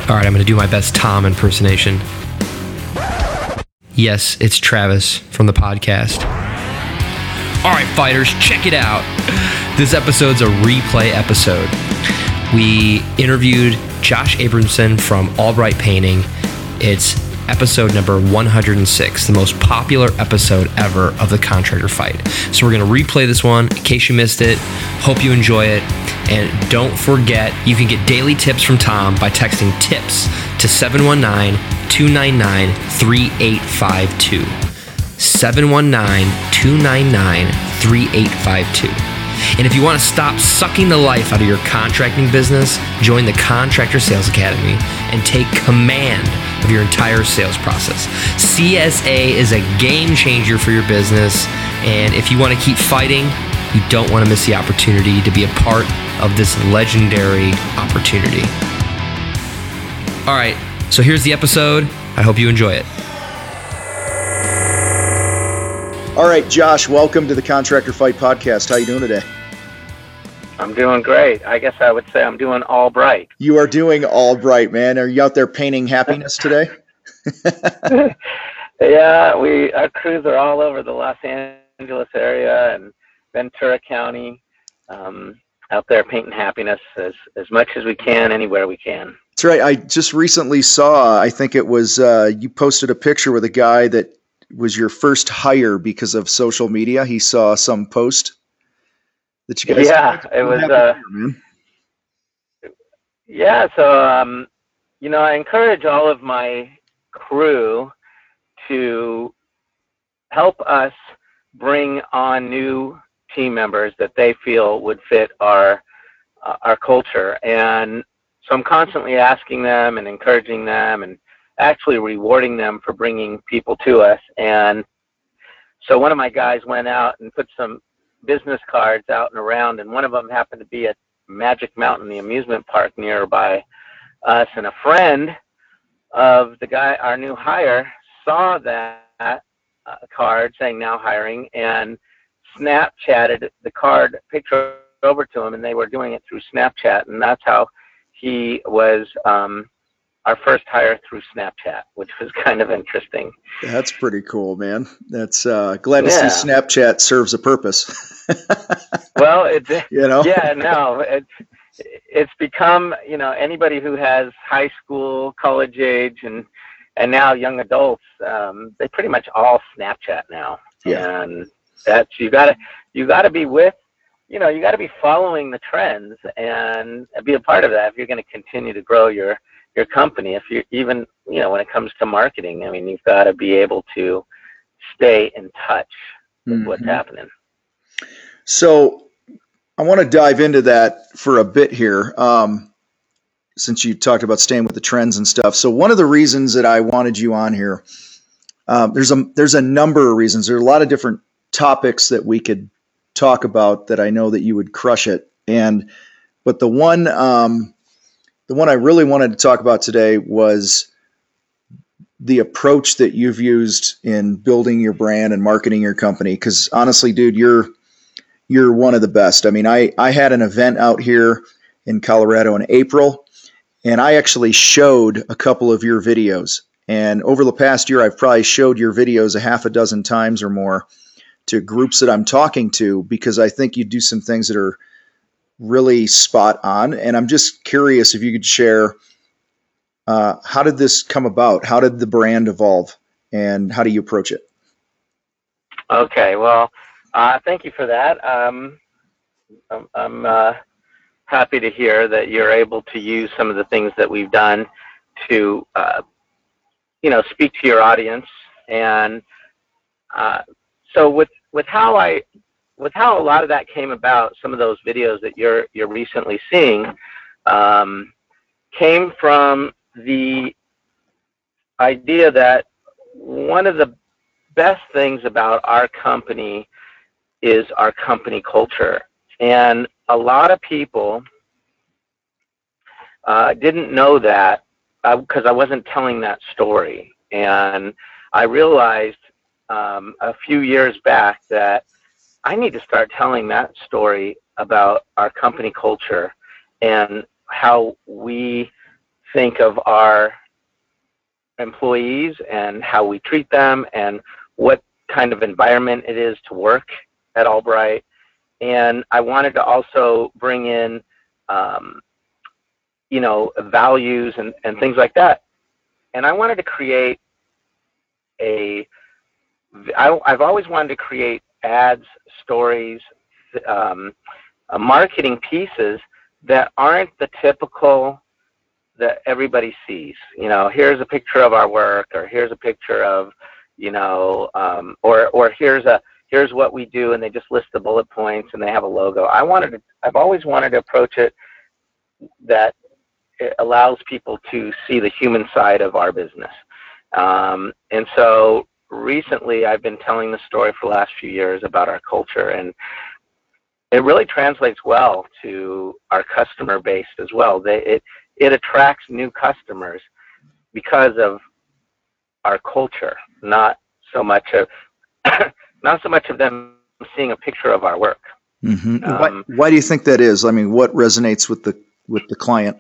All right, I'm going to do my best Tom impersonation. Yes, it's Travis from the podcast. All right, fighters, check it out. This episode's a replay episode. We interviewed Josh Abramson from Albright Painting. It's episode number 106, the most popular episode ever of the Contractor Fight. So we're going to replay this one in case you missed it. Hope you enjoy it. And don't forget, you can get daily tips from Tom by texting TIPS to 719-299-3852. 719-299-3852. And if you want to stop sucking the life out of your contracting business, join the Contractor Sales Academy and take command of your entire sales process. CSA is a game changer for your business, and if you want to keep fighting, you don't want to miss the opportunity to be a part of this legendary opportunity. All right, so here's the episode. I hope you enjoy it. All right, Josh, welcome to the Contractor Fight podcast. How you doing today? I'm doing great. I guess I would say I'm doing all bright. You are doing all bright, man. Are you out there painting happiness today? Yeah, our crews are all over the Los Angeles area and Ventura County, out there painting happiness as much as we can, anywhere we can. That's right. I just recently saw, I think it was, you posted a picture with a guy that was your first hire because of social media. He saw some post that you guys. Yeah, it was. Yeah, so I encourage all of my crew to help us bring on new team members that they feel would fit our culture, and so I'm constantly asking them and encouraging them and actually rewarding them for bringing people to us. And so one of my guys went out and put some business cards out and around, and one of them happened to be at Magic Mountain, the amusement park nearby us, and a friend of the guy, our new hire, saw that card saying now hiring and Snapchatted the card picture over to him, and they were doing it through Snapchat, and that's how he was our first hire through Snapchat, which was kind of interesting. That's pretty cool, man. That's glad to see Snapchat serves a purpose. Well, it's become, anybody who has high school, college age, and now young adults, they pretty much all Snapchat now. Yeah. And that's, you gotta be with, you gotta be following the trends and be a part of that if you're going to continue to grow your company. If you even, when it comes to marketing, I mean, you've got to be able to stay in touch with what's happening. So I want to dive into that for a bit here, since you talked about staying with the trends and stuff. So one of the reasons that I wanted you on here, there's a number of reasons. There are a lot of different topics that we could talk about that I know that you would crush it. But the one I really wanted to talk about today was the approach that you've used in building your brand and marketing your company. Because honestly, dude, you're one of the best. I mean, I had an event out here in Colorado in April, and I actually showed a couple of your videos. And over the past year, I've probably showed your videos a half a dozen times or more to groups that I'm talking to, because I think you do some things that are really spot on. And I'm just curious if you could share, how did this come about? How did the brand evolve, and how do you approach it? Okay. Well, thank you for that. I'm happy to hear that you're able to use some of the things that we've done to, speak to your audience. And so with how a lot of that came about, some of those videos that you're recently seeing came from the idea that one of the best things about our company is our company culture. And a lot of people didn't know that because I wasn't telling that story. And I realized a few years back that I need to start telling that story about our company culture and how we think of our employees and how we treat them and what kind of environment it is to work at Albright. And I wanted to also bring in, values and things like that. And I wanted to create I've always wanted to create ads, stories, marketing pieces that aren't the typical that everybody sees. Here's a picture of our work, or here's a picture of, or here's what we do, and they just list the bullet points and they have a logo. I've always wanted to approach it that it allows people to see the human side of our business. And so recently I've been telling the story for the last few years about our culture, and it really translates well to our customer base as well. It attracts new customers because of our culture, not so much of them seeing a picture of our work. Mm-hmm. Why do you think that is? I mean, what resonates with the client?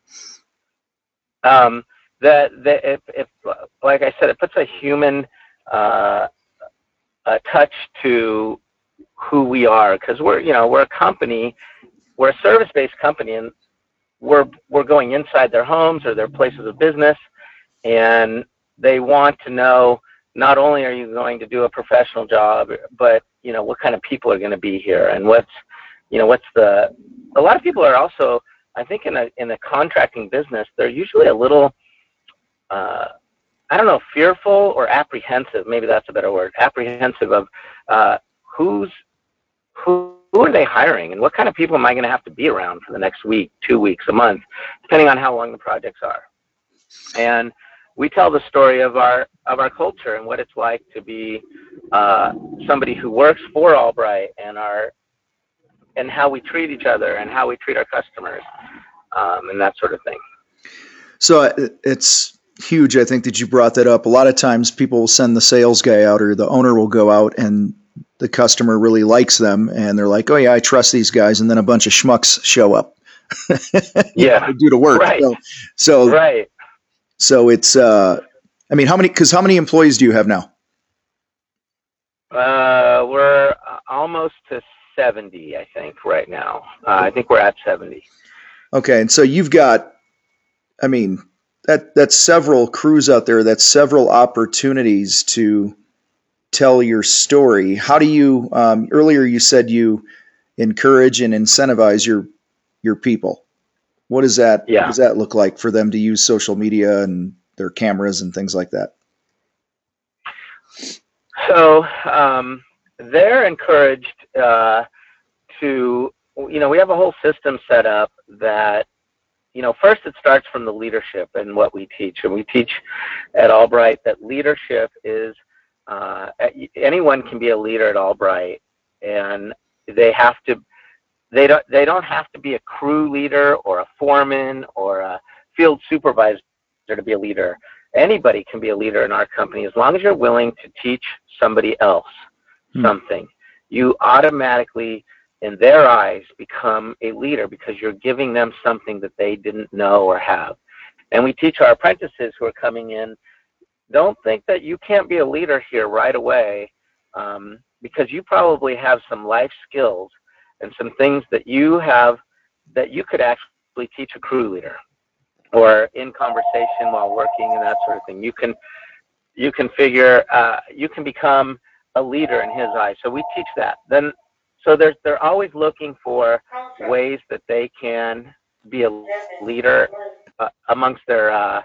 If like I said, it puts a human a touch to who we are, because we're a company, we're a service-based company, and we're going inside their homes or their places of business, and they want to know not only are you going to do a professional job, but what kind of people are going to be here, and a lot of people are also, I think, in the contracting business, they're usually a little fearful or apprehensive, maybe that's a better word, apprehensive of who are they hiring, and what kind of people am I going to have to be around for the next week, 2 weeks, a month, depending on how long the projects are. And we tell the story of our culture and what it's like to be somebody who works for Albright, and how we treat each other and how we treat our customers, and that sort of thing. So it's huge, I think, that you brought that up. A lot of times people will send the sales guy out, or the owner will go out, and the customer really likes them, and they're like, oh yeah, I trust these guys, and then a bunch of schmucks show up. Yeah, to do the work. Right. So right. So it's how many employees do you have now? We're almost to 70, I think, right now. I think we're at 70. Okay, and so you've got, that's several crews out there. That's several opportunities to tell your story. How do you? Earlier, you said you encourage and incentivize your people. What does that? Yeah. What does that look like for them to use social media and their cameras and things like that? So they're encouraged to. We have a whole system set up that. First it starts from the leadership and what we teach. And we teach at Albright that leadership is, anyone can be a leader at Albright, and they don't have to be a crew leader or a foreman or a field supervisor to be a leader. Anybody can be a leader in our company as long as you're willing to teach somebody else something. You automatically, in their eyes, become a leader because you're giving them something that they didn't know or have. And we teach our apprentices who are coming in, don't think that you can't be a leader here right away, because you probably have some life skills and some things that you have that you could actually teach a crew leader, or in conversation while working and that sort of thing. You can figure, you can become a leader in his eyes. So we teach that. So they're always looking for ways that they can be a leader amongst their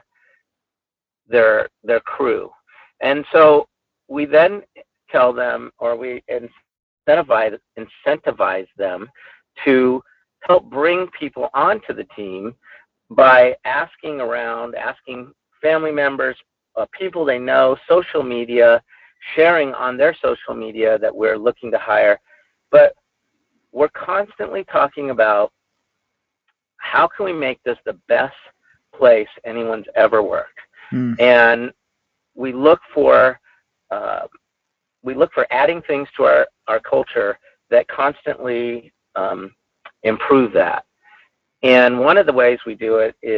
crew. And so we then tell them, or we incentivize them to help bring people onto the team by asking family members, people they know, social media, sharing on their social media that we're looking to hire. But we're constantly talking about how can we make this the best place anyone's ever worked. And we look for adding things to our culture that constantly improve that. And one of the ways we do it is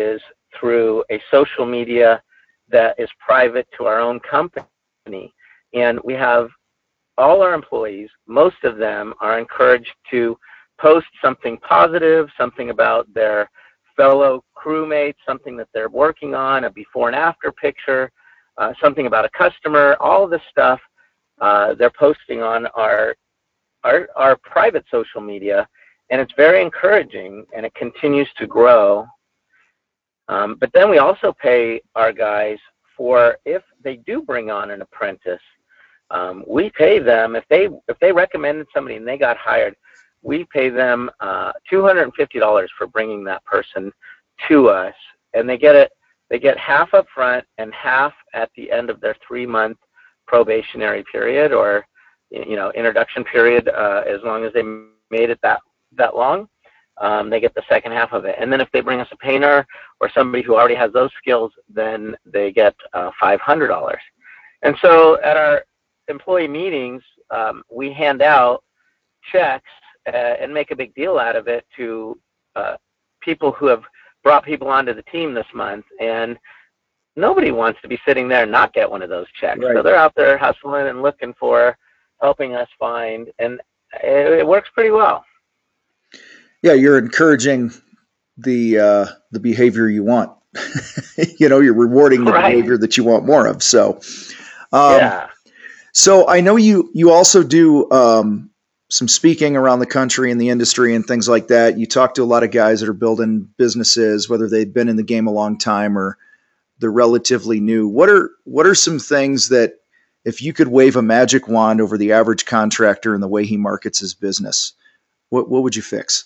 through a social media that is private to our own company. And we have all our employees, most of them are encouraged to post something positive, something about their fellow crewmates, something that they're working on, a before and after picture, something about a customer, all of this stuff they're posting on our private social media, and it's very encouraging, and it continues to grow. But then we also pay our guys for, if they do bring on an apprentice, we pay them, if they recommended somebody and they got hired, we pay them $250 for bringing that person to us, and they get half up front and half at the end of their 3-month probationary period, or introduction period, as long as they made it that long. They get the second half of it. And then if they bring us a painter or somebody who already has those skills, then they get $500. And so at our employee meetings, we hand out checks and make a big deal out of it to people who have brought people onto the team this month. And nobody wants to be sitting there and not get one of those checks. Right. So they're out there hustling and looking for, helping us find, and it works pretty well. Yeah, you're encouraging the behavior you want. You're rewarding the behavior that you want more of. So, yeah. So I know you also do some speaking around the country in the industry and things like that. You talk to a lot of guys that are building businesses, whether they've been in the game a long time or they're relatively new. What are some things that, if you could wave a magic wand over the average contractor and the way he markets his business, what would you fix?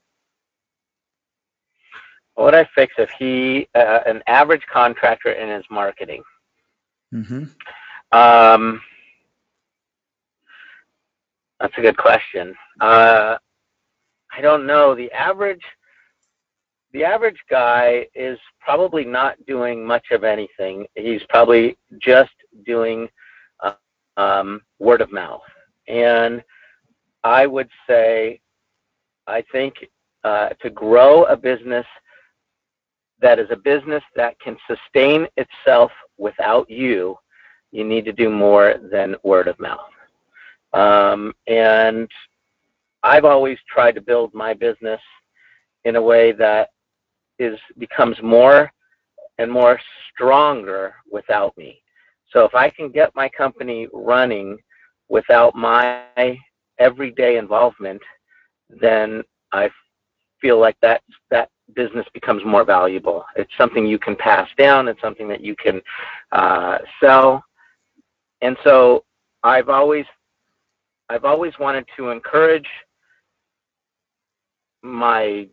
What would I fix if he, an average contractor in his marketing? Mm-hmm. That's a good question. I don't know. The average guy is probably not doing much of anything. He's probably just doing word of mouth. And I would say, I think to grow a business that is a business that can sustain itself without you, you need to do more than word of mouth. And I've always tried to build my business in a way that becomes more and more stronger without me. So if I can get my company running without my everyday involvement, then I feel like that business becomes more valuable. It's something you can pass down. It's something that you can sell. And so I've always wanted to encourage my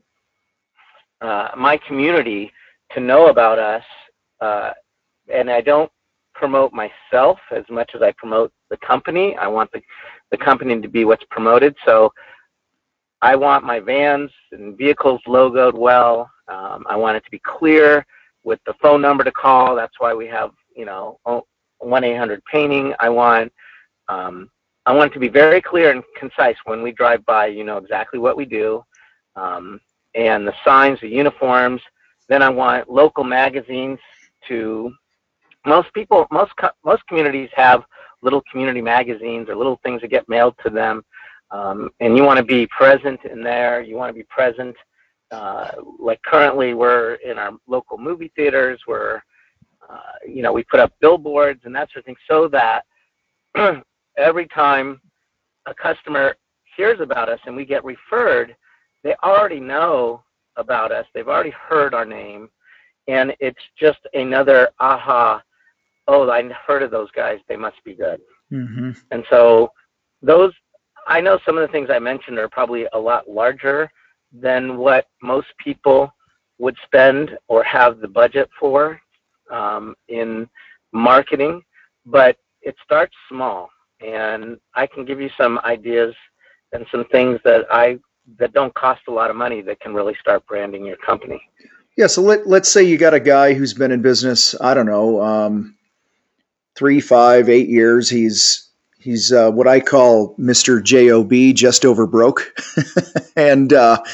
community to know about us, and I don't promote myself as much as I promote the company. I want the company to be what's promoted. So I want my vans and vehicles logoed well. I want it to be clear with the phone number to call. That's why we have 1-800-painting. I want it to be very clear and concise. When we drive by, exactly what we do, and the signs, the uniforms. Then I want local magazines to. Most communities have little community magazines or little things that get mailed to them, and you want to be present in there. You want to be present. Like currently, we're in our local movie theaters. We put up billboards and that sort of thing, so that every time a customer hears about us and we get referred, they already know about us. They've already heard our name, and it's just another aha. Oh, I heard of those guys. They must be good. Mm-hmm. And so I know some of the things I mentioned are probably a lot larger than what most people would spend or have the budget for in marketing, but it starts small. And I can give you some ideas and some things that don't cost a lot of money that can really start branding your company. Yeah. So let's say you got a guy who's been in business, I don't know, 3, 5, 8 years. He's He's what I call Mr. Job, just over broke, and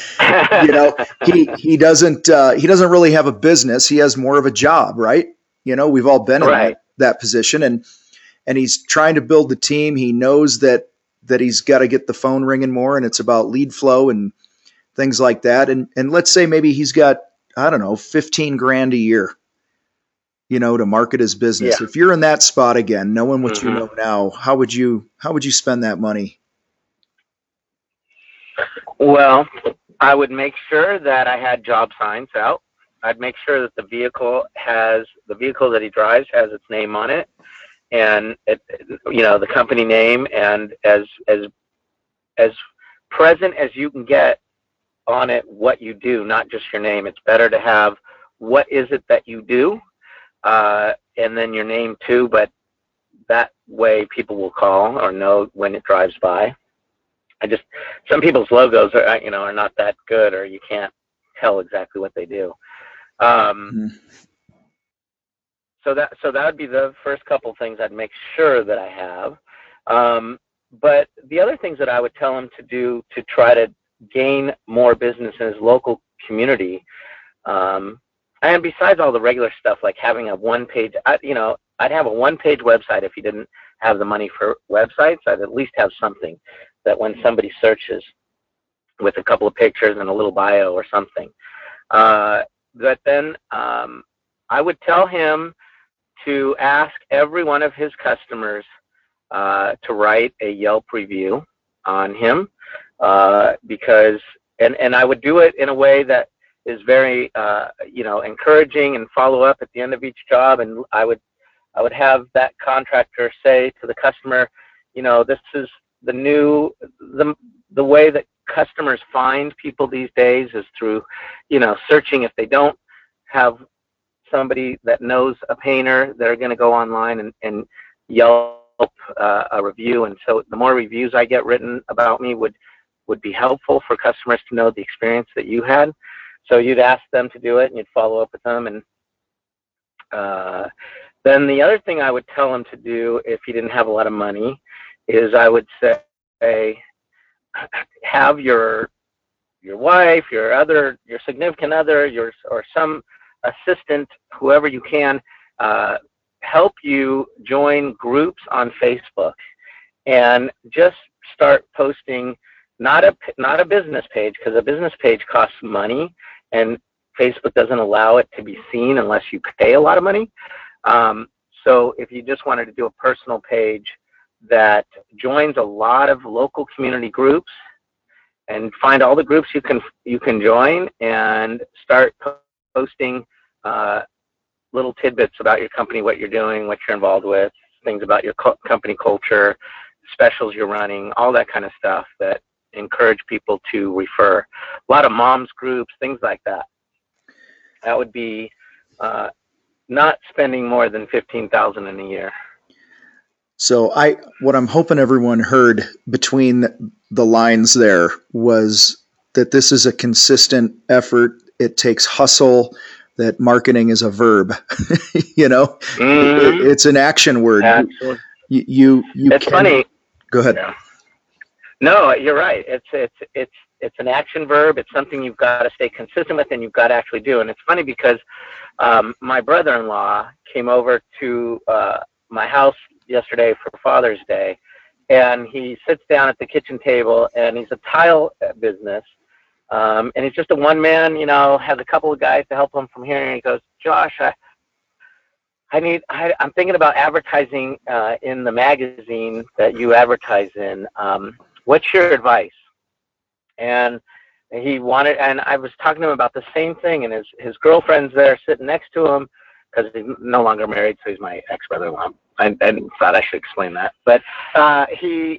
he doesn't really have a business. He has more of a job, right? We've all been in Right. that position, and he's trying to build the team. He knows that he's got to get the phone ringing more, and it's about lead flow and things like that. And let's say maybe he's got, I don't know, 15 grand a year, to market his business. Yeah. If you're in that spot again, knowing what Mm-hmm. you know now, how would you spend that money? Well, I would make sure that I had job signs out. I'd make sure that the vehicle that he drives has its name on it, and the company name, and as present as you can get on it what you do, not just your name. It's better to have what is it that you do, and then your name too, but that way people will call or know when it drives by. Some people's logos are not that good, or you can't tell exactly what they do. So that would be the first couple things I'd make sure that I have. But the other things that I would tell him to do to try to gain more business in his local community, and besides all the regular stuff like having a one-page, I'd have a one-page website. If he didn't have the money for websites, I'd at least have something that when somebody searches with a couple of pictures and a little bio or something. But then I would tell him to ask every one of his customers to write a Yelp review on him, because I would do it in a way that is very encouraging and follow up at the end of each job. And I would have that contractor say to the customer, this is the way that customers find people these days is through searching. If they don't have somebody that knows a painter, they're going to go online and Yelp a review. And so the more reviews I get written about me would be helpful for customers to know the experience that you had. So you'd ask them to do it, and you'd follow up with them. And then the other thing I would tell him to do if he didn't have a lot of money is I would say, have your wife, your significant other, or some assistant, whoever you can, help you join groups on Facebook, and just start posting not a business page, because a business page costs money and Facebook doesn't allow it to be seen unless you pay a lot of money. So if you just wanted to do a personal page that joins a lot of local community groups, and find all the groups you can join, and start posting little tidbits about your company, what you're doing, what you're involved with, things about your company culture, specials you're running, all that kind of stuff that encourage people to refer. A lot of moms groups, things like that. That would be not spending more than $15,000 in a year. So what I'm hoping everyone heard between the lines there was that this is a consistent effort. It takes hustle, that marketing is a verb, Mm-hmm. It's an action word. Absolutely. It's funny. Go ahead. Yeah. No, you're right. It's an action verb. It's something you've got to stay consistent with, and you've got to actually do. And it's funny because my brother-in-law came over to my house yesterday for Father's Day, and he sits down at the kitchen table, and he's a tile business, and he's just a one-man, has a couple of guys to help him from here, and he goes, Josh, I'm thinking about advertising in the magazine that you advertise in. What's your advice? And I was talking to him about the same thing, and his girlfriend's there sitting next to him, because he's no longer married, so he's my ex-brother-in-law. I thought I should explain that. But he's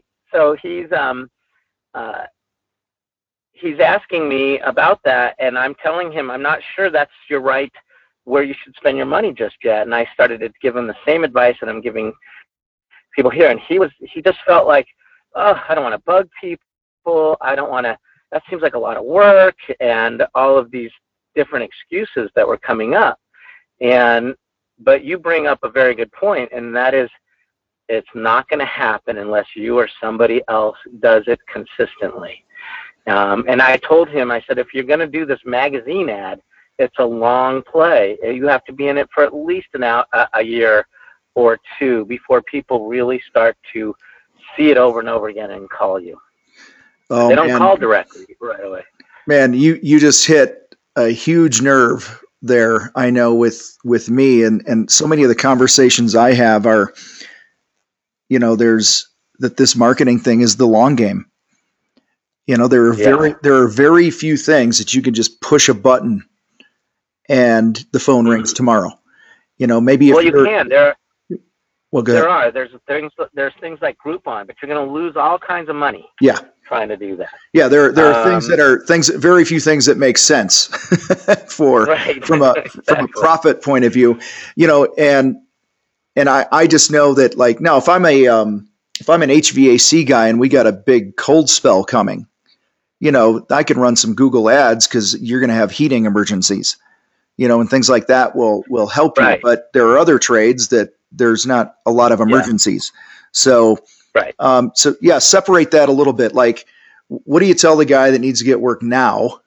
asking me about that, and I'm telling him I'm not sure that's where you should spend your money just yet. And I started to give him the same advice that I'm giving people here, and he just felt like, oh, I don't want to bug people. I don't want to. That seems like a lot of work, and all of these different excuses that were coming up. But you bring up a very good point, and that is, it's not going to happen unless you or somebody else does it consistently. And I told him, I said, if you're going to do this magazine ad, it's a long play. You have to be in it for at least a year or two before people really start to see it over and over again and call you. They don't call directly right away. Man, you just hit a huge nerve there, I know, with me, and so many of the conversations I have are, there's that this marketing thing is the long game. There are very few things that you can just push a button and the phone rings tomorrow. Maybe you can. Well, go ahead. There's things like Groupon, but you're going to lose all kinds of money. Yeah. Trying to do that. Yeah, there are very few things that make sense from a profit point of view, and I just know that, like, now if I'm an HVAC guy and we got a big cold spell coming, I can run some Google ads because you're going to have heating emergencies, and things like that will help you. But there are other trades that there's not a lot of emergencies. So, separate that a little bit. Like, what do you tell the guy that needs to get work now,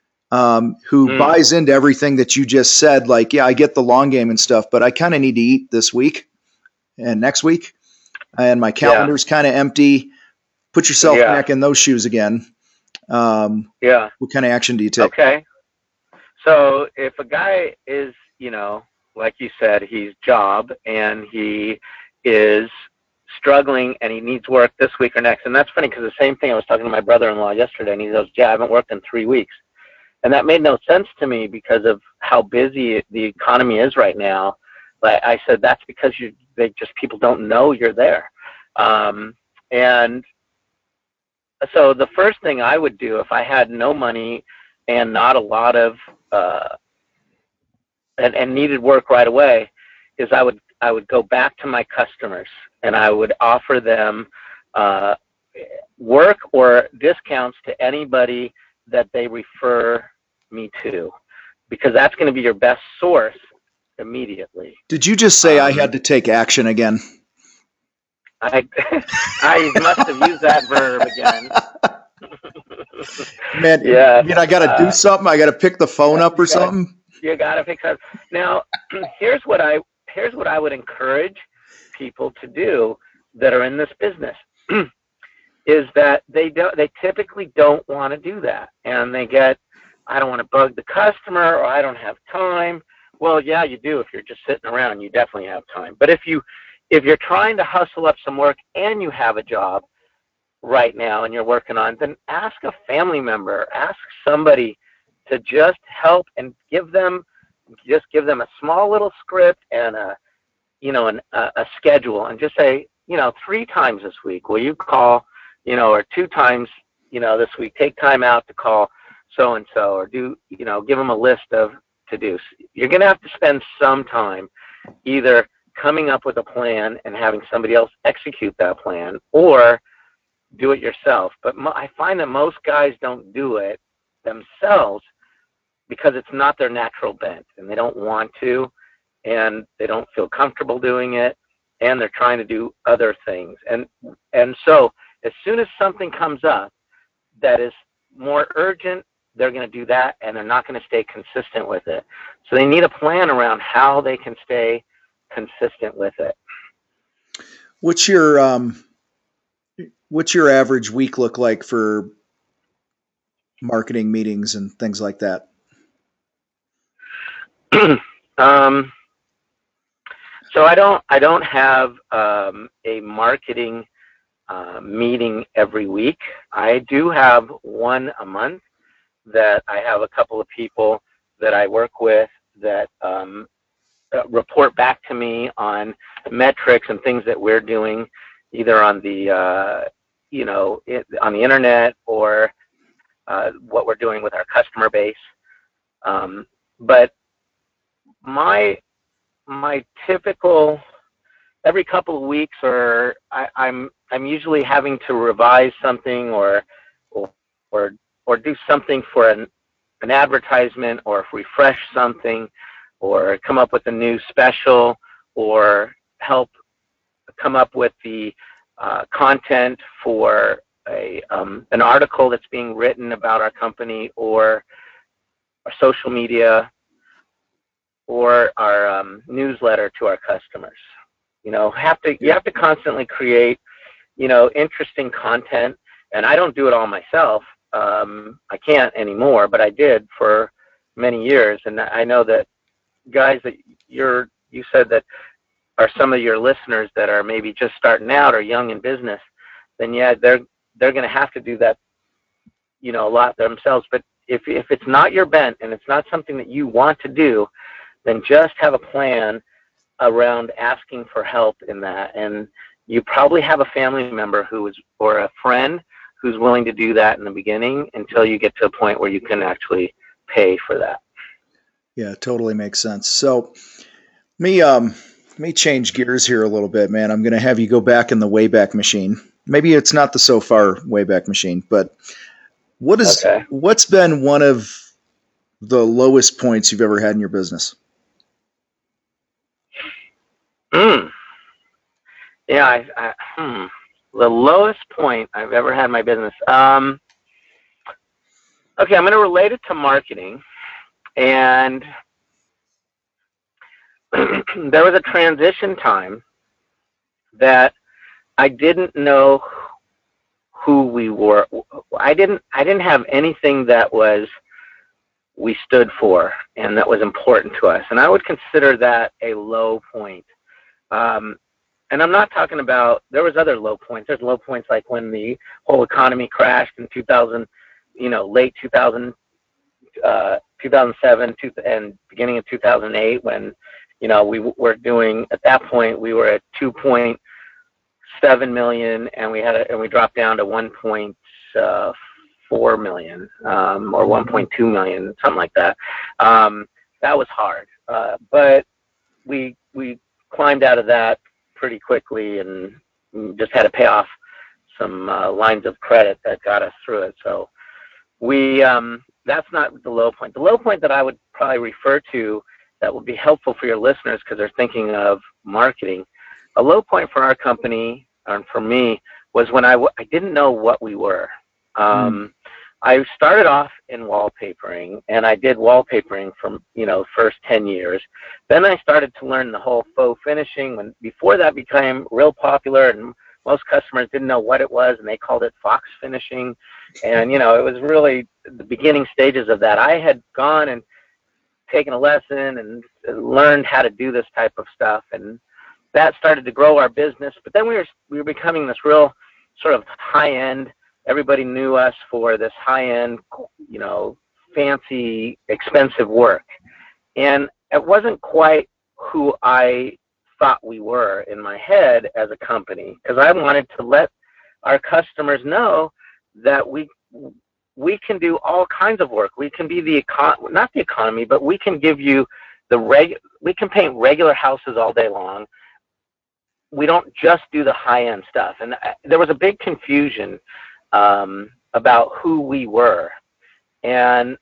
who buys into everything that you just said? Like, yeah, I get the long game and stuff, but I kind of need to eat this week and next week, and my calendar's kind of empty. Put yourself back in those shoes again. What kind of action do you take? Okay. So if a guy is, like you said, he's job and he is struggling and he needs work this week or next. And that's funny because the same thing, I was talking to my brother-in-law yesterday and he goes, I haven't worked in 3 weeks. And that made no sense to me because of how busy the economy is right now. Like I said, that's because people don't know you're there. And so the first thing I would do if I had no money and not a lot of, and needed work right away, is I would go back to my customers and I would offer them work or discounts to anybody that they refer me to, because that's going to be your best source immediately. Did you just say I had to take action again? I must have used that verb again. Man, I got to do something? I got to pick the phone up or something? You got to pick up. Now, here's what I would encourage people to do that are in this business is that they typically don't want to do that, and they get, I don't want to bug the customer, or I don't have time. Well, yeah, you do. If you're just sitting around, you definitely have time. But if you're trying to hustle up some work and you have a job right now and you're working on, then ask a family member, ask somebody to just help and give them a small little script and a schedule, and just say, 3 times this week, will you call, or 2 times, this week, take time out to call so-and-so, or do, give them a list of to-dos. You're going to have to spend some time either coming up with a plan and having somebody else execute that plan, or do it yourself. But I find that most guys don't do it themselves because it's not their natural bent, and they don't want to, and they don't feel comfortable doing it, and they're trying to do other things. And so as soon as something comes up that is more urgent, they're going to do that, and they're not going to stay consistent with it. So they need a plan around how they can stay consistent with it. What's your average week look like for marketing meetings and things like that? So I don't have a marketing meeting every week. I do have one a month that I have a couple of people that I work with that report back to me on metrics and things that we're doing, either on the on the internet or what we're doing with our customer base. But my typical every couple of weeks, or I'm usually having to revise something or do something for an advertisement, or refresh something, or come up with a new special, or help come up with the content for an article that's being written about our company, or our social media, or our newsletter to our customers. You have to constantly create, interesting content. And I don't do it all myself. I can't anymore, but I did for many years. And I know that guys that you said that are some of your listeners that are maybe just starting out or young in business, then yeah, they're going to have to do that, a lot themselves. But if it's not your bent and it's not something that you want to do, then just have a plan around asking for help in that. And you probably have a family member or a friend who's willing to do that in the beginning until you get to a point where you can actually pay for that. Yeah, totally makes sense. So let me change gears here a little bit, man. I'm going to have you go back in the Wayback Machine. Maybe it's not the So Far Wayback Machine, but what's been one of the lowest points you've ever had in your business? Yeah, the lowest point I've ever had in my business. Okay, I'm going to relate it to marketing. And there was a transition time that I didn't know who we were. I didn't have anything that we stood for and that was important to us. And I would consider that a low point. And I'm not talking about, there was other low points. There's low points like when the whole economy crashed in 2000, late 2000, 2007 and beginning of 2008, when, we were doing, at that point, we were at 2.7 million and we dropped down to 1.4 million, or 1.2 million, something like that. That was hard. But we climbed out of that pretty quickly and just had to pay off some lines of credit that got us through it. So that's not the low point. The low point that I would probably refer to that would be helpful for your listeners because they're thinking of marketing. A low point for our company and for me was when I didn't know what we were. I started off in wallpapering, and I did wallpapering for, first 10 years. Then I started to learn the whole faux finishing. Before that became real popular, and most customers didn't know what it was, and they called it fox finishing. And, it was really the beginning stages of that. I had gone and taken a lesson and learned how to do this type of stuff, and that started to grow our business. But then we were becoming this real sort of high-end. Everybody knew us for this high-end, fancy, expensive work. And it wasn't quite who I thought we were in my head as a company, because I wanted to let our customers know that we can do all kinds of work. We can be not the economy, but we can give you we can paint regular houses all day long. We don't just do the high-end stuff. And there was a big confusion about who we were, and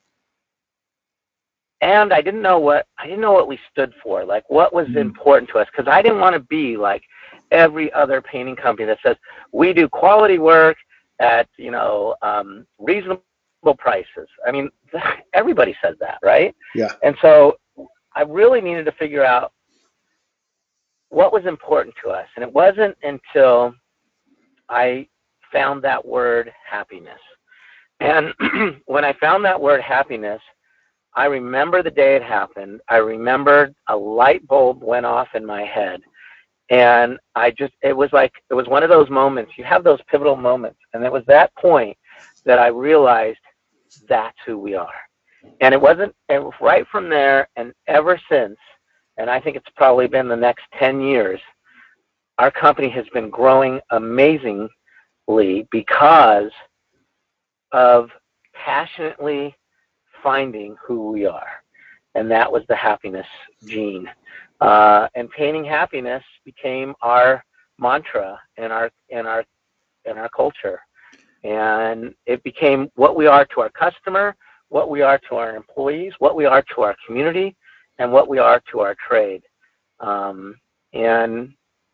I didn't know what we stood for, like what was important to us, because I didn't want to be like every other painting company that says we do quality work at reasonable prices. I mean, everybody says that, right? Yeah. And so I really needed to figure out what was important to us, and it wasn't until I found that word happiness. And when I found that word happiness, I remember the day it happened. I remembered a light bulb went off in my head. And it was one of those moments. You have those pivotal moments. And it was that point that I realized that's who we are. And it was right from there and ever since, and I think it's probably been the next 10 years, our company has been growing amazingly because of passionately finding who we are. And that was the happiness gene. And painting happiness became our mantra in our culture. And it became what we are to our customer, what we are to our employees, what we are to our community, and what we are to our trade. And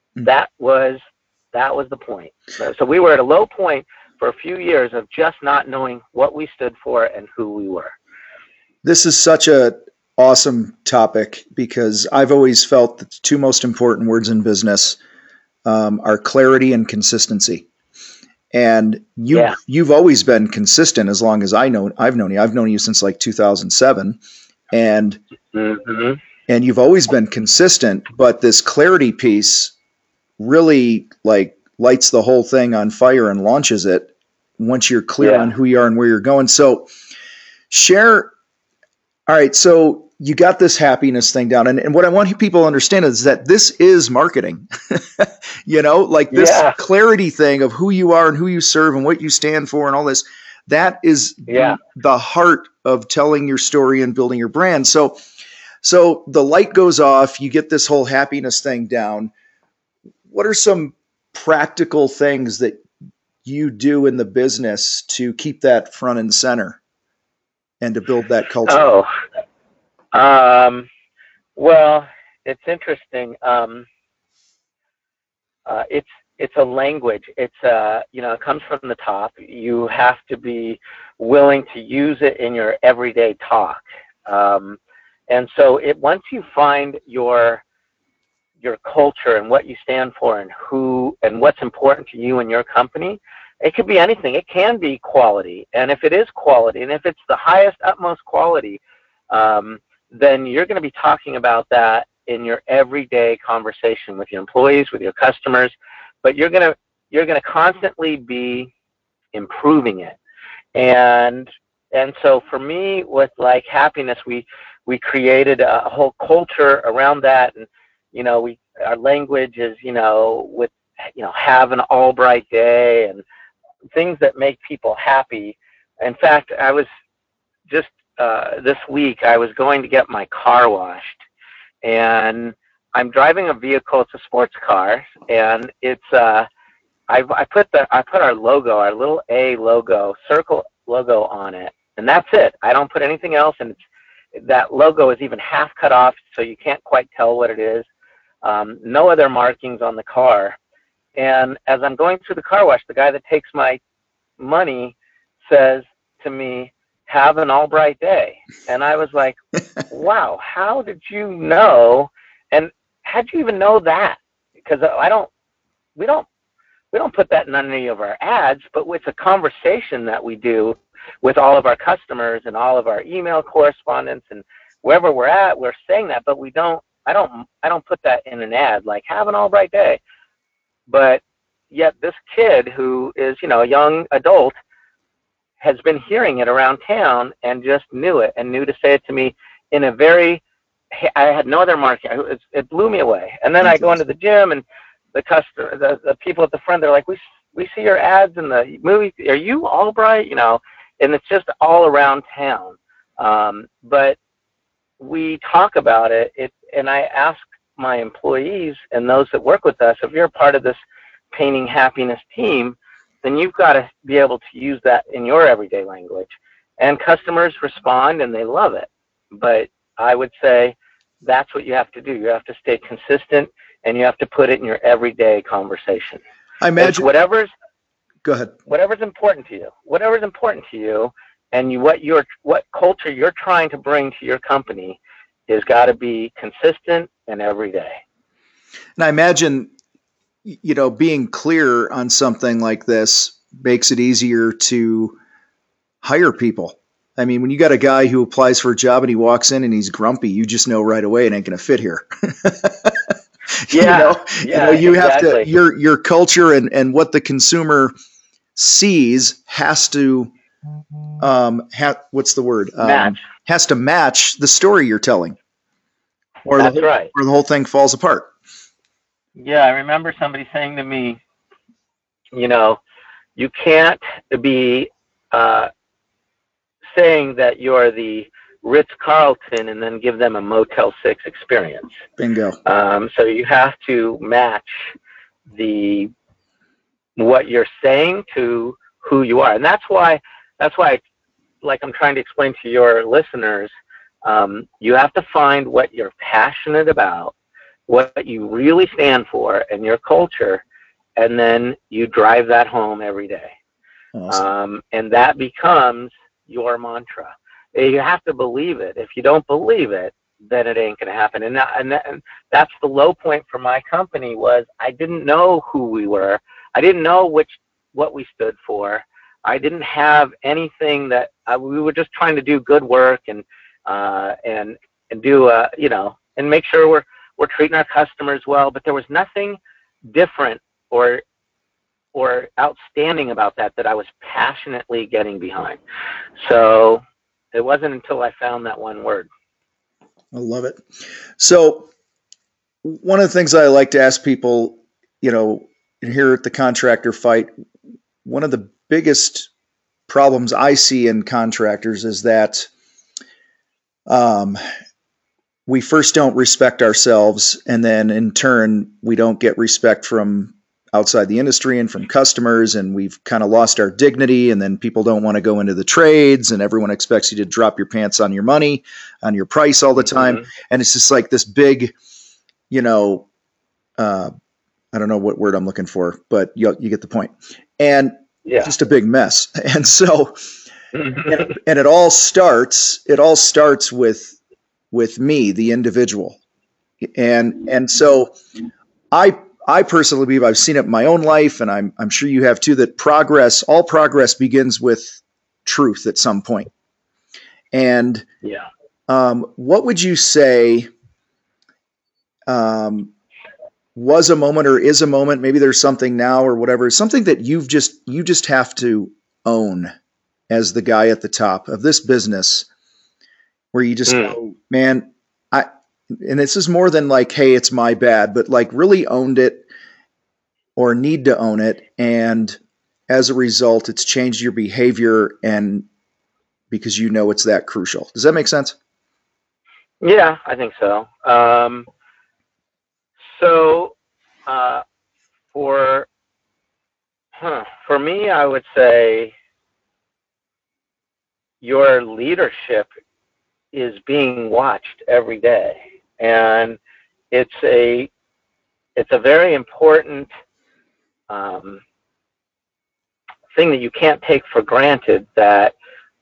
That was the point. So we were at a low point for a few years of just not knowing what we stood for and who we were. This is such a awesome topic because I've always felt that the two most important words in business are clarity and consistency. And you've always been consistent as long as I've known you. I've known you since like 2007, and and you've always been consistent. But this clarity piece really like lights the whole thing on fire and launches it once you're clear on who you are and where you're going. So share. All right. So you got this happiness thing down. And what I want people to understand is that this is marketing, like this clarity thing of who you are and who you serve and what you stand for and all this, that is the heart of telling your story and building your brand. So the light goes off, you get this whole happiness thing down. What are some practical things that you do in the business to keep that front and center and to build that culture? Well, it's interesting. It's a language. It's it comes from the top. You have to be willing to use it in your everyday talk. And so once you find your culture and what you stand for and who and what's important to you and your company, it could be anything. It can be quality. And if it is quality, and if it's the highest, utmost quality, then you're going to be talking about that in your everyday conversation with your employees, with your customers, but you're going to constantly be improving it. And so for me, with like happiness, we created a whole culture around that. And, our language is, with, have an all bright day and things that make people happy. In fact, I was just, this week, I was going to get my car washed, and I'm driving a vehicle. It's a sports car, and it's I put our logo, our little A logo, circle logo on it, and that's it. I don't put anything else, and that logo is even half cut off, so you can't quite tell what it is. No other markings on the car. And as I'm going through the car wash, the guy that takes my money says to me, "Have an all bright day." And I was like, wow, how did you know? And how'd you even know that? Because we don't put that in any of our ads, but it's a conversation that we do with all of our customers and all of our email correspondence, and wherever we're at, we're saying that, but I don't put that in an ad, like have an all bright day. But yet this kid who is, a young adult has been hearing it around town and just knew it and knew to say it to me in a very, I had no other market. It blew me away. And then I go into the gym, and the people at the front, they're like, we see your ads in the movie. Are you Albright? And it's just all around town. But we talk about it, and I ask my employees and those that work with us, if you're a part of this Painting Happiness team, then you've got to be able to use that in your everyday language. And customers respond and they love it. But I would say that's what you have to do. You have to stay consistent, and you have to put it in your everyday conversation. I imagine go ahead. Whatever's important to you, and what culture you're trying to bring to your company has got to be consistent and every day. And I imagine, being clear on something like this makes it easier to hire people. I mean, when you got a guy who applies for a job and he walks in and he's grumpy, you just know right away it ain't going to fit here. You have to, your culture and what the consumer sees has to, what's the word? Match. Has to match the story you're telling, or That's right. Or the whole thing falls apart. Yeah, I remember somebody saying to me, you can't be saying that you're the Ritz-Carlton and then give them a Motel 6 experience. Bingo. So you have to match what you're saying to who you are. And that's why, like I'm trying to explain to your listeners, you have to find what you're passionate about what you really stand for and your culture, and then you drive that home every day. Awesome. And that becomes your mantra. You have to believe it. If you don't believe it, then it ain't going to happen. And that's the low point for my company. Was I didn't know who we were. I didn't know what we stood for. I didn't have anything that we were just trying to do good work and do and make sure we're treating our customers well. But there was nothing different or outstanding about that I was passionately getting behind. So it wasn't until I found that one word. I love it. So one of the things I like to ask people, here at the Contractor Fight, one of the biggest problems I see in contractors is that we first don't respect ourselves, and then in turn, we don't get respect from outside the industry and from customers, and we've kind of lost our dignity, and then people don't want to go into the trades, and everyone expects you to drop your pants on your money, on your price all the time. Mm-hmm. And it's just like this big, I don't know what word I'm looking for, but you get the point. And just a big mess. And so, and it all starts with me, the individual. And so I personally believe, I've seen it in my own life, and I'm sure you have too, that all progress begins with truth at some point. And what would you say was a moment or is a moment, maybe there's something now or whatever, something that you just have to own as the guy at the top of this business, where you just go, man, and this is more than like, hey, it's my bad, but like really owned it or need to own it. And as a result, it's changed your behavior, and because it's that crucial. Does that make sense? Yeah, I think so. For me, I would say your leadership is being watched every day. And it's a very important thing that you can't take for granted, that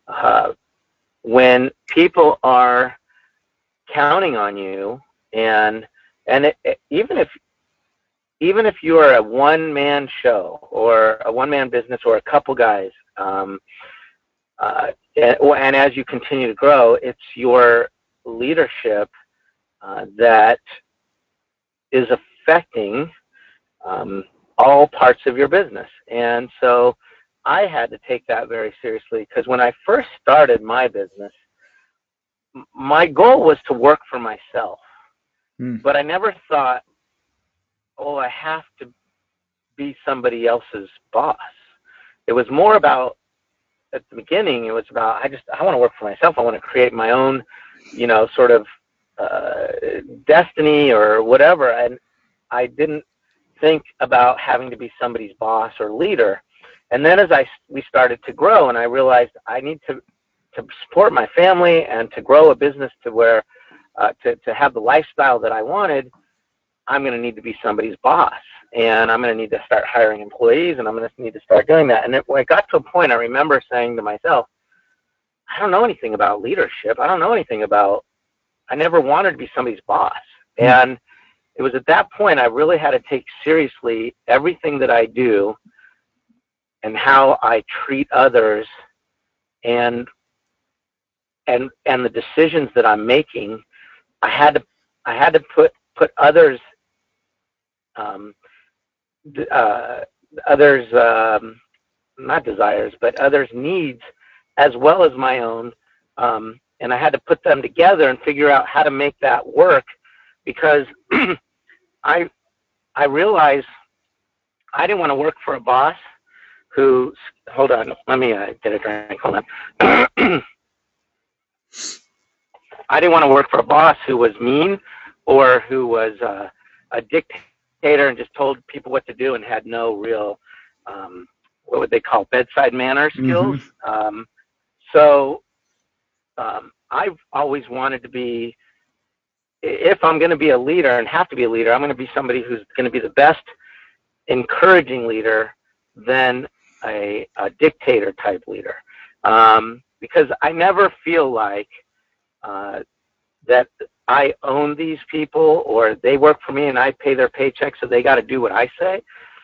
when people are counting on you, and even if you are a one-man show or a one-man business or a couple guys, and as you continue to grow, it's your leadership that is affecting all parts of your business. And so I had to take that very seriously, because when I first started my business, my goal was to work for myself. But I never thought, I have to be somebody else's boss. It was more about, at the beginning, it was about, I want to work for myself. I want to create my own, sort of destiny or whatever. And I didn't think about having to be somebody's boss or leader. And then as we started to grow, and I realized I need to support my family and to grow a business to where, to have the lifestyle that I wanted, I'm going to need to be somebody's boss, and I'm going to need to start hiring employees, and I'm going to need to start doing that. And when I got to a point, I remember saying to myself, I don't know anything about leadership. I never wanted to be somebody's boss. And it was at that point I really had to take seriously everything that I do and how I treat others, and the decisions that I'm making. I had to put others, not desires, but others' needs as well as my own, and I had to put them together and figure out how to make that work, because I realized I didn't want to work for a boss who, hold on, let me get a drink, hold on. I didn't want to work for a boss who was mean, or who was a dictator and just told people what to do and had no real, what would they call, bedside manner skills. So I've always wanted to be if I'm going to be a leader and have to be a leader, I'm going to be somebody who's going to be the best encouraging leader than a dictator type leader. Because I never feel like that I own these people or they work for me and I pay their paycheck, so they got to do what I say.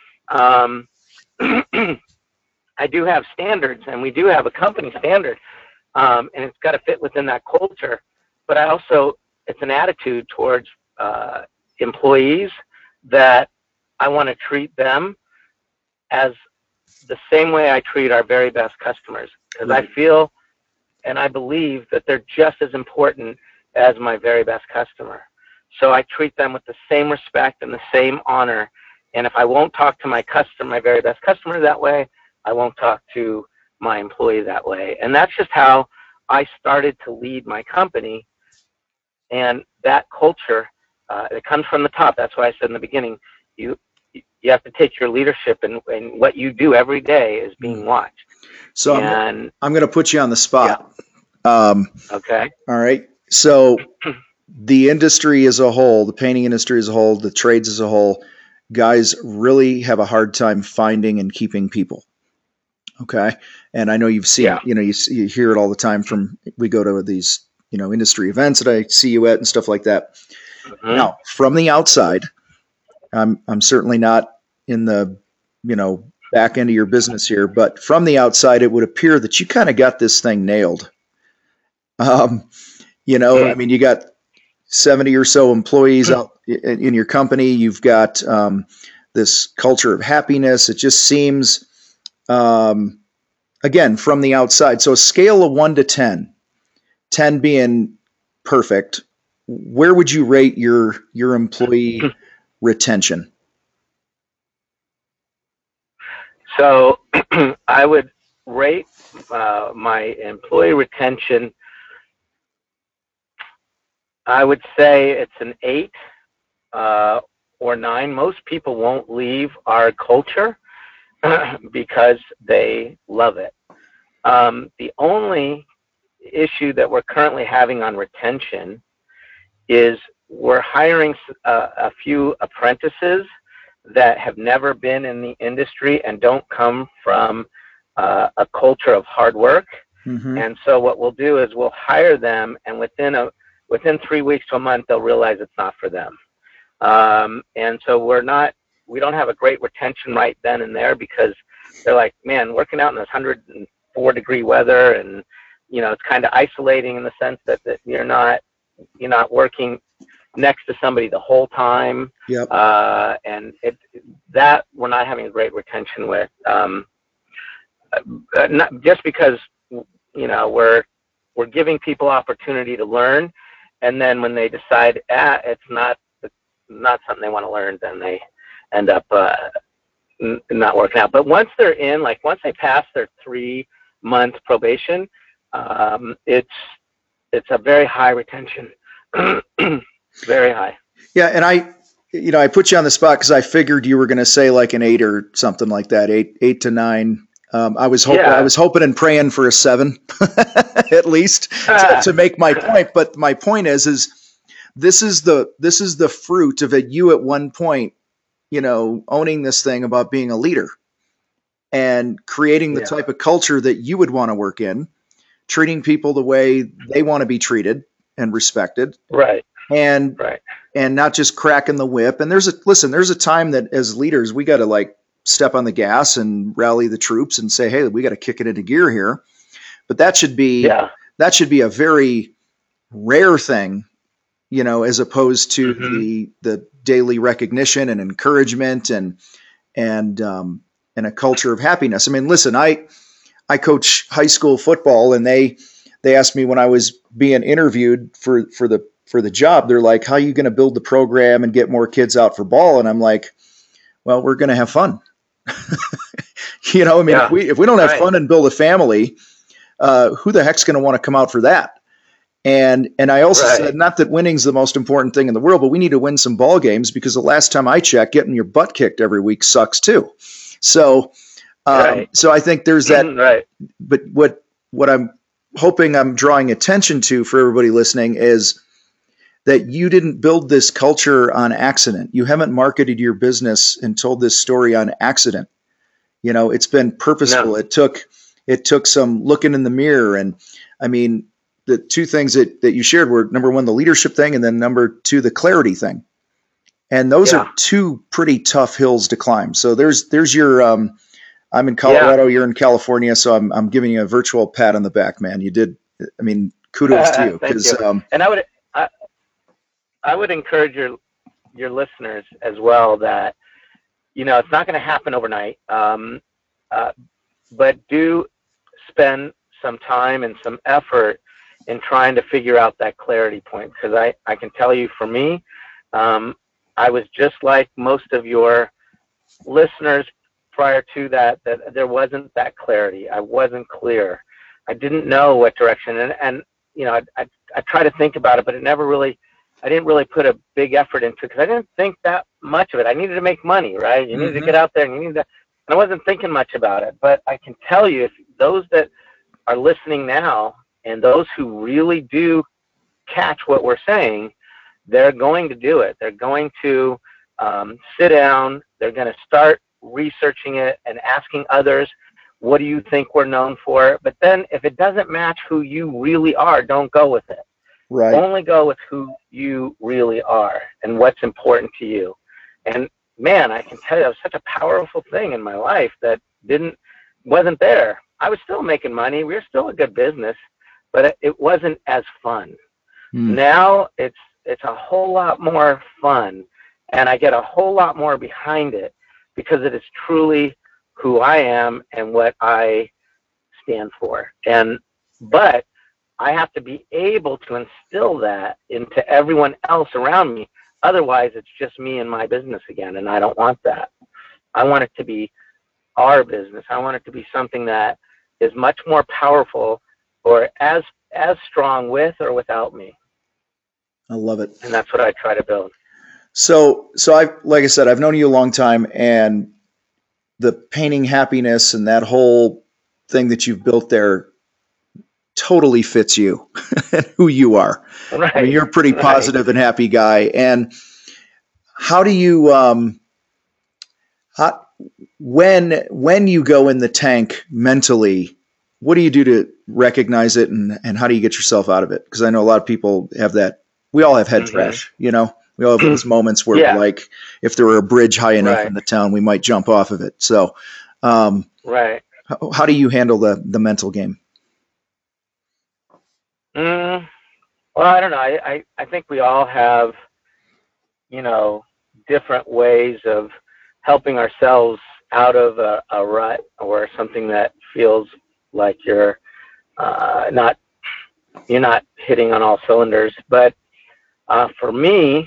I do have standards, and we do have a company standard, and it's got to fit within that culture. But I also, it's an attitude towards employees that I want to treat them as the same way I treat our very best customers, because I feel and I believe that they're just as important as my very best customer. So I treat them with the same respect and the same honor. And if I won't talk to my very best customer that way, I won't talk to my employee that way. And that's just how I started to lead my company. And that culture, it comes from the top. That's why I said in the beginning, you have to take your leadership, and what you do every day is being watched. So I'm going to put you on the spot. Yeah. Okay. All right. So the industry as a whole, the painting industry as a whole, the trades as a whole, guys really have a hard time finding and keeping people. Okay. And I know you've seen, you hear it all the time we go to these, industry events that I see you at and stuff like that. Mm-hmm. Now, from the outside, I'm certainly not in the, back end of your business here, but from the outside, it would appear that you kind of got this thing nailed. I mean, you got 70 or so employees out in your company. You've got this culture of happiness. It just seems, again, from the outside. So a scale of 1 to 10, 10 being perfect, where would you rate your employee retention? So I would rate my employee retention, I would say it's an 8 or 9. Most people won't leave our culture because they love it. The only issue that we're currently having on retention is we're hiring a few apprentices that have never been in the industry and don't come from a culture of hard work. Mm-hmm. And so what we'll do is we'll hire them, and within 3 weeks to a month, they'll realize it's not for them. And so we don't have a great retention right then and there, because they're like, man, working out in this 104-degree weather, and, it's kind of isolating in the sense that you're not working next to somebody the whole time. Yep. And that we're not having a great retention with, not just because, we're giving people opportunity to learn. And then when they decide, it's not something they want to learn, then they end up not working out. But once they're in, once they pass their 3-month probation, it's a very high retention, very high. Yeah, and I put you on the spot because I figured you were going to say like an 8 or something like that, 8 to 9. I was hoping and praying for a 7 at least to make my point. But my point is this is the fruit of you at one point, owning this thing about being a leader and creating the type of culture that you would want to work in, treating people the way they want to be treated and respected. Right. And not just cracking the whip. And there's a time that as leaders, we got to step on the gas and rally the troops and say, hey, we got to kick it into gear here. But that should be a very rare thing, as opposed to the daily recognition and encouragement and a culture of happiness. I mean, listen, I coach high school football, and they asked me when I was being interviewed for the job, they're like, how are you going to build the program and get more kids out for ball? And I'm like, well, we're going to have fun. If we don't have fun and build a family, who the heck's going to want to come out for that? And I also said, not that winning's the most important thing in the world, but we need to win some ball games, because the last time I checked, getting your butt kicked every week sucks too. So I think there's that. Right. But what I'm hoping I'm drawing attention to for everybody listening is that you didn't build this culture on accident. You haven't marketed your business and told this story on accident. It's been purposeful. No. It took some looking in the mirror. And I mean, the two things that you shared were, number one, the leadership thing, and then number two, the clarity thing. And those are two pretty tough hills to climb. So there's your, I'm in Colorado, you're in California. So I'm giving you a virtual pat on the back, man. You did. I mean, kudos to you. Thank you. And I would encourage your listeners as well that, it's not going to happen overnight. But do spend some time and some effort in trying to figure out that clarity point. Because I can tell you, for me, I was just like most of your listeners prior to that there wasn't that clarity. I wasn't clear. I didn't know what direction. And I try to think about it, but I didn't really put a big effort into it because I didn't think that much of it. I needed to make money, right? You needed to get out there and I wasn't thinking much about it. But I can tell you, if those that are listening now and those who really do catch what we're saying, they're going to do it. They're going to sit down. They're going to start researching it and asking others, what do you think we're known for? But then if it doesn't match who you really are, don't go with it. Right. Only go with who you really are and what's important to you. And man, I can tell you, that was such a powerful thing in my life that wasn't there. I was still making money. We were still a good business, but it wasn't as fun. Now it's a whole lot more fun, and I get a whole lot more behind it because it is truly who I am and what I stand for. But I have to be able to instill that into everyone else around me. Otherwise, it's just me and my business again, and I don't want that. I want it to be our business. I want it to be something that is much more powerful or as strong with or without me. I love it. And that's what I try to build. So like I said, I've known you a long time, and the painting happiness and that whole thing that you've built there totally fits you and who you are. Right. I mean, you're a pretty positive and happy guy. And how do you, when you go in the tank mentally, what do you do to recognize it, and how do you get yourself out of it? Because I know a lot of people have that. We all have head trash, we all have those moments where like, if there were a bridge high enough in the town, we might jump off of it. So, right. How do you handle the mental game? Well, I don't know. I think we all have, different ways of helping ourselves out of a rut or something that feels like you're not hitting on all cylinders. But for me,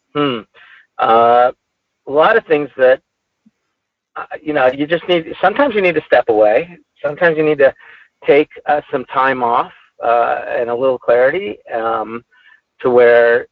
a lot of things that, you just sometimes you need to step away. Sometimes you need to take some time off and a little clarity to where,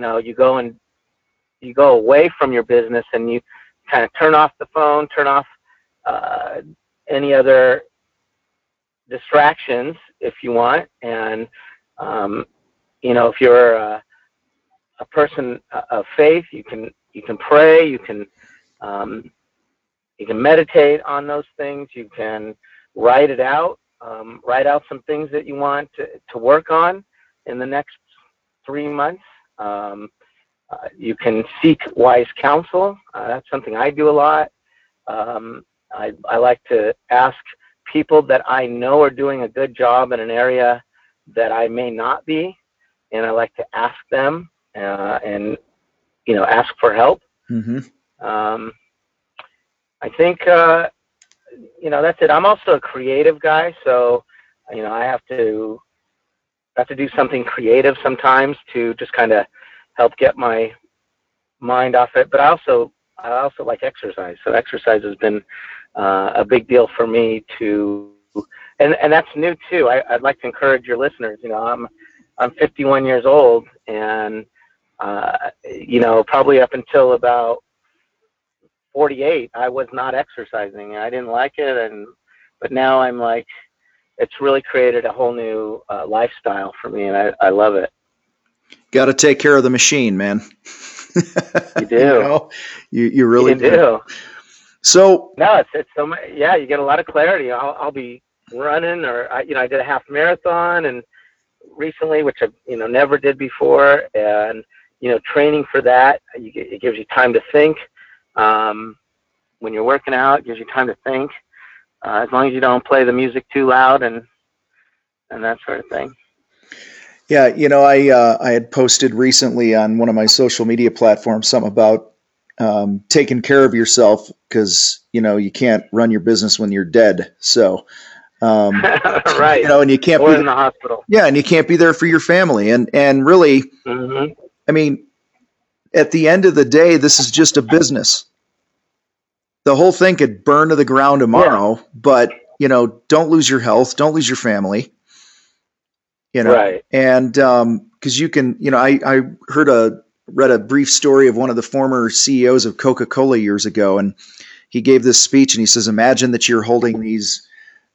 you go away from your business and you kind of turn off the phone, turn off any other distractions if you want. And, if you're a person of faith, you can pray, you can meditate on those things. You can write it out, write out some things that you want to work on in the next 3 months. You can seek wise counsel. That's something I do a lot. I like to ask people that I know are doing a good job in an area that I may not be, and I like to ask them and ask for help. Mm-hmm. I think that's it. I'm also a creative guy, so I have to do something creative sometimes to just kind of help get my mind off it. But I also like exercise. So exercise has been a big deal for me too, and that's new too. I'd like to encourage your listeners. I'm 51 years old, and probably up until about 48, I was not exercising. I didn't like it, but now I'm like, it's really created a whole new lifestyle for me, and I love it. Got to take care of the machine, man. You do. You really do. So no, it's so much. Yeah, you get a lot of clarity. I'll be running, or I did a half marathon and recently, which I never did before, and training for that. It gives you time to think. When you're working out, it gives you time to think. As long as you don't play the music too loud and that sort of thing. Yeah, I had posted recently on one of my social media platforms something about taking care of yourself, because you can't run your business when you're dead. So, right. And you can't be in the hospital. Yeah, and you can't be there for your family, and really, mm-hmm. I mean, at the end of the day, this is just a business. The whole thing could burn to the ground tomorrow, but don't lose your health, don't lose your family. Right. And because you can, I read a brief story of one of the former CEOs of Coca-Cola years ago, and he gave this speech, and he says, imagine that you're holding these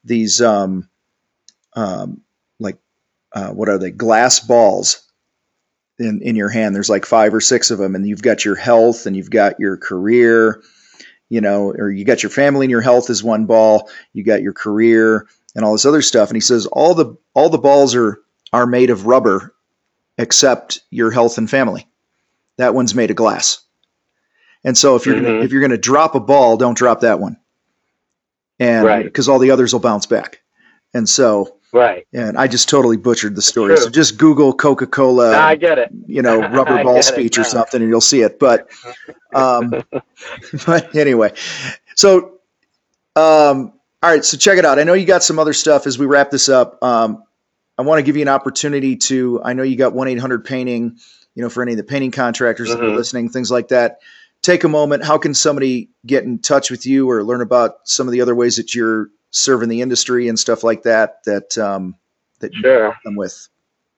what are they? Glass balls in your hand. There's like 5 or 6 of them, and you've got your health, and you've got your career, or you got your family and your health is one ball, you got your career and all this other stuff. And he says all the balls are made of rubber except your health and family. That one's made of glass. And so if you're going to drop a ball, don't drop that one. And because all the others will bounce back. And so and I just totally butchered the story. So just Google Coca-Cola, I get it. Rubber ball speech or something, and you'll see it. But but anyway, so all right, so check it out. I know you got some other stuff as we wrap this up. I want to give you an opportunity to, I know you got 1-800-PAINTING, for any of the painting contractors that are listening, things like that. Take a moment. How can somebody get in touch with you or learn about some of the other ways that you're serving the industry and stuff like that that you help them with?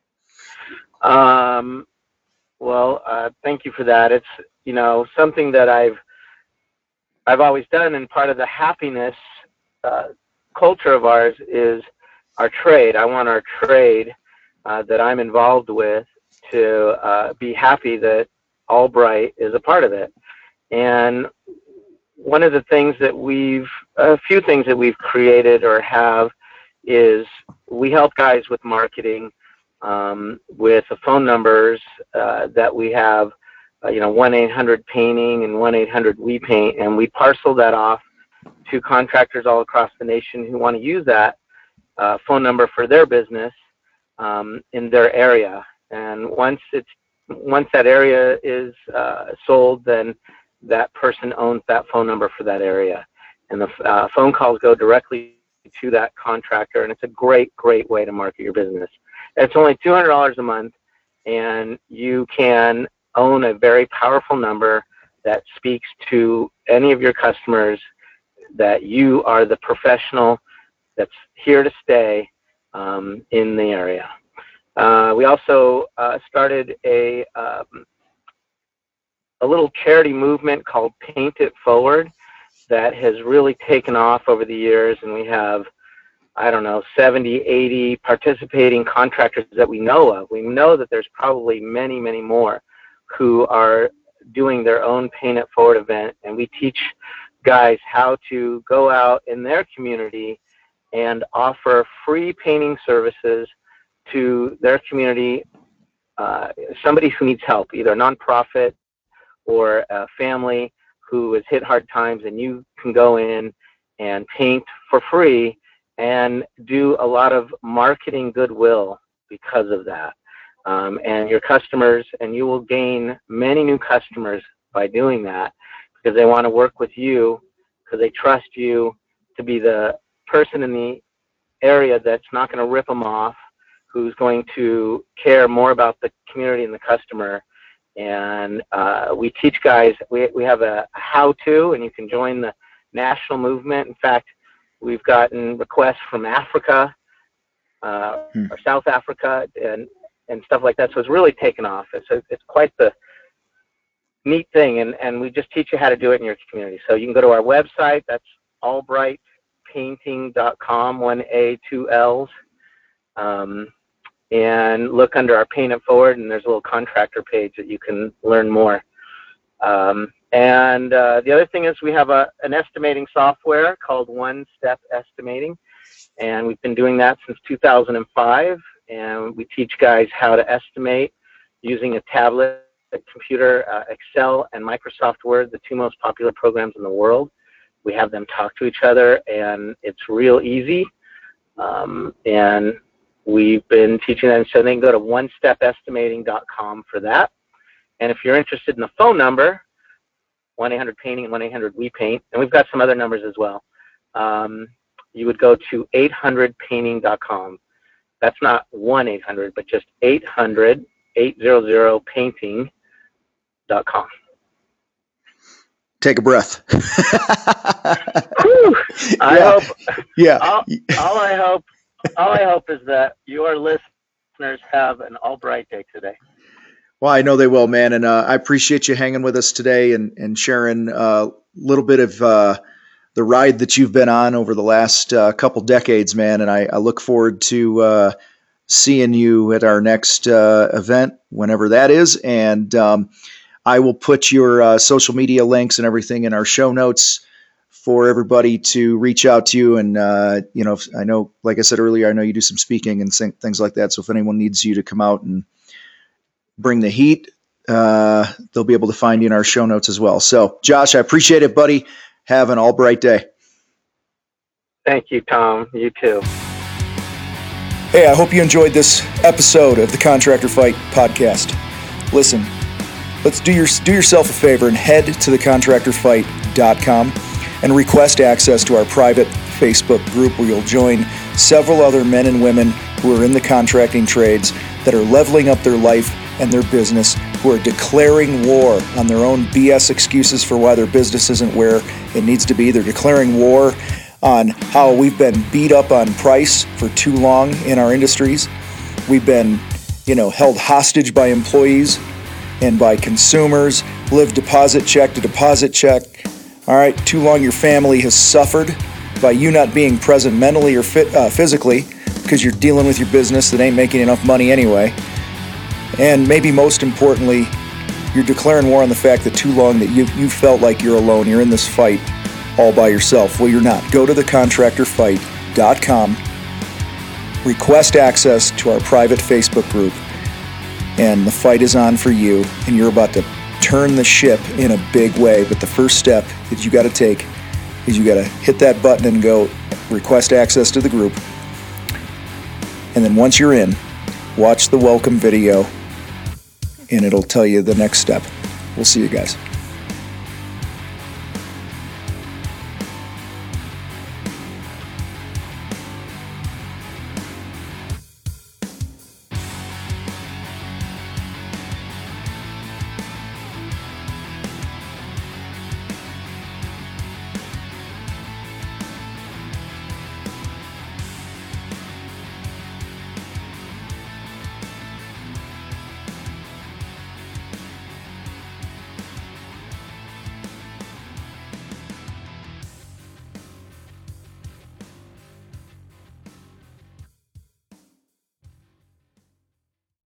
Well, thank you for that. It's, something that I've always done, and part of the happiness culture of ours is our trade. I want our trade that I'm involved with to be happy that Albright is a part of it. And one of the things that a few things that we've created or have is we help guys with marketing, with the phone numbers that we have, 1-800-PAINTING and 1-800-WE-PAINT, and we parcel that off to contractors all across the nation who want to use that phone number for their business in their area. And once that area is sold, then that person owns that phone number for that area, and the phone calls go directly to that contractor, and it's a great way to market your business. It's only $200 a month, and you can own a very powerful number that speaks to any of your customers, that you are the professional that's here to stay in the area. We also started a little charity movement called Paint It Forward that has really taken off over the years, and we have, 70, 80 participating contractors that we know of. We know that there's probably many, many more who are doing their own Paint It Forward event, and we teach guys how to go out in their community and offer free painting services to their community, somebody who needs help, either a nonprofit or a family who has hit hard times, and you can go in and paint for free and do a lot of marketing goodwill because of that. And your customers, and you will gain many new customers by doing that, because they want to work with you, because they trust you to be the person in the area that's not going to rip them off, who's going to care more about the community and the customer. And we teach guys, we have a how-to, and you can join the national movement. In fact, we've gotten requests from Africa or South Africa and stuff like that. So it's really taken off. It's quite the neat thing. And we just teach you how to do it in your community. So you can go to our website. That's albrightpainting.com, 1 A, 2 L's. and look under our Paying It Forward, and there's a little contractor page that you can learn more. And the other thing is we have an estimating software called One Step Estimating, and we've been doing that since 2005. And we teach guys how to estimate using a tablet, a computer, Excel, and Microsoft Word, the two most popular programs in the world. We have them talk to each other, and it's real easy. And we've been teaching them, so they can go to onestepestimating.com for that. And if you're interested in the phone number, 1-800-PAINTING and 1-800-WE-PAINT, and we've got some other numbers as well, you would go to 800painting.com. That's not 1-800, but just 800-800-painting.com. Take a breath. I hope. Yeah. All I hope is that your listeners have an all bright day today. Well, I know they will, man. And I appreciate you hanging with us today and sharing a little bit of the ride that you've been on over the last couple decades, man. And I look forward to seeing you at our next event, whenever that is. And I will put your social media links and everything in our show notes for everybody to reach out to you. And, I know, like I said earlier, I know you do some speaking and things like that. So if anyone needs you to come out and bring the heat, they'll be able to find you in our show notes as well. So Josh, I appreciate it, buddy. Have an all bright day. Thank you, Tom. You too. Hey, I hope you enjoyed this episode of the Contractor Fight podcast. Listen, let's do yourself a favor and head to thecontractorfight.com and request access to our private Facebook group where you'll join several other men and women who are in the contracting trades that are leveling up their life and their business, who are declaring war on their own BS excuses for why their business isn't where it needs to be. They're declaring war on how we've been beat up on price for too long in our industries. We've been, held hostage by employees and by consumers, live deposit check to deposit check. All right, too long your family has suffered by you not being present mentally or physically because you're dealing with your business that ain't making enough money anyway. And maybe most importantly, you're declaring war on the fact that too long that you felt like you're alone. You're in this fight all by yourself. Well, you're not. Go to thecontractorfight.com, request access to our private Facebook group, and the fight is on for you, and you're about to turn the ship in a big way. But the first step that you got to take is you got to hit that button and go request access to the group. And then once you're in, watch the welcome video, and it'll tell you the next step. We'll see you guys.